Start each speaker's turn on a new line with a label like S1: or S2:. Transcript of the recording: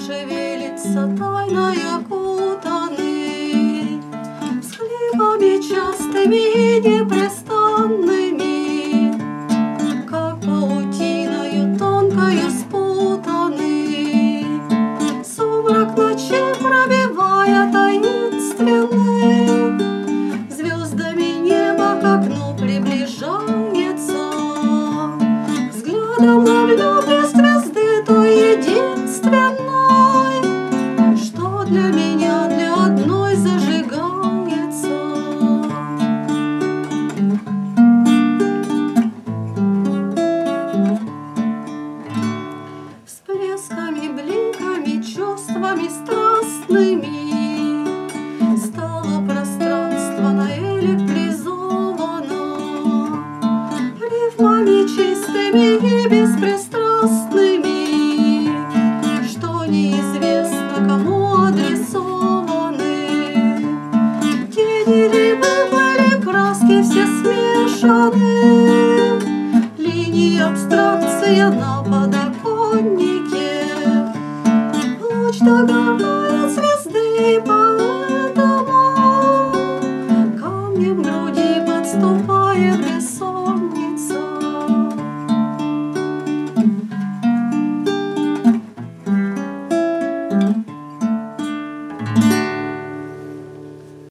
S1: шевелится тайной окутанный, всхлипами частыми и непрестанными, как паутиною тонкою спутанный, сумрак ночи пробивая таинственный, звездами небо к окну приближается, взглядом ловлю блеск звезды той единственной, что для меня, для одной зажигается. Всплесками, бликами, чувствами страстными стало пространство наэлектризовано, рифмами чистыми и беспристрастными, что неизвестно кому адресованы. Тени ли выплыли, краски все смешаны, линии абстракция на подоконнике, луч догорает звезды, и поэтому камнем к груди подступает бессонница.